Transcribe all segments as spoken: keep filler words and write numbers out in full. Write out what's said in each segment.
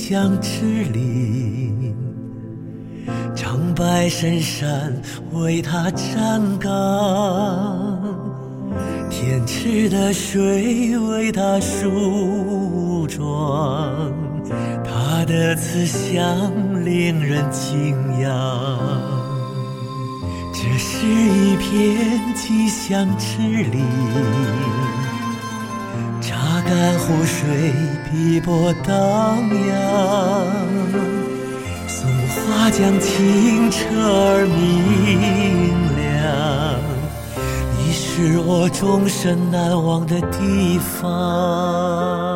乡之林，长白深山为他站岗，天池的水为他梳妆，他的慈祥令人敬仰。这是一片吉祥之林，查干湖水碧波荡漾，松花江清澈而明亮，你是我终身难忘的地方。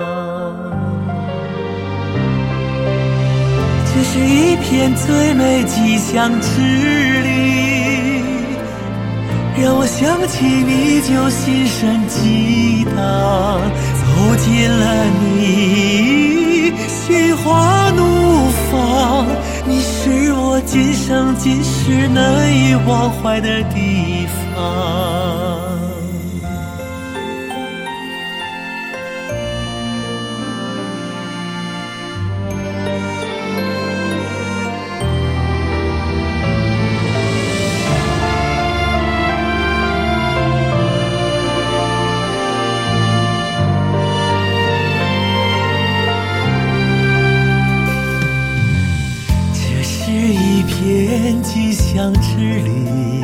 这是一片最美吉祥之林，让我想起你就心生激荡，走进了你心花怒放，你是我今生今世难以忘怀的地方。片吉祥之林，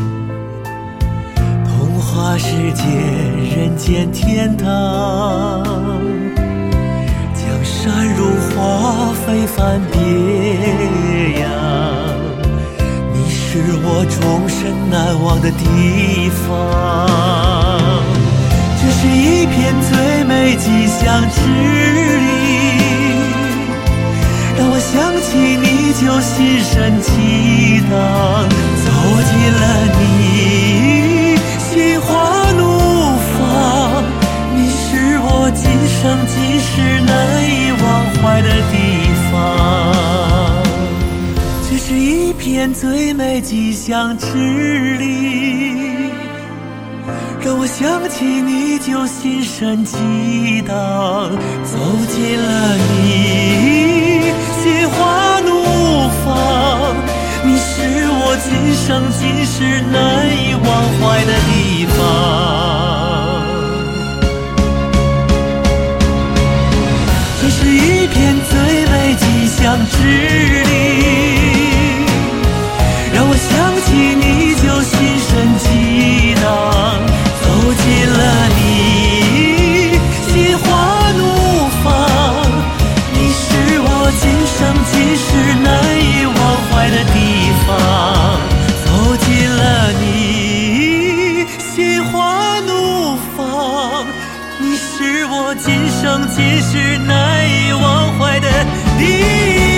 童话世界人间天堂，江山如画非凡别样，你是我终身难忘的地方。这是一片最美吉祥之林，让我想起你就心生激荡，走进了你心花怒放，你是我今生今世难以忘怀的地方。这是一片最美吉祥之林，让我想起你就心生激荡，走进了你心花怒放，你是我今生今世难以忘怀的地方。这是一片最美吉祥之林，让我想起你就心生激荡，走进了你心花怒放，你是我今生今世难以忘怀的地方。走进了你心花怒放，你是我今生今世难以忘怀的地方。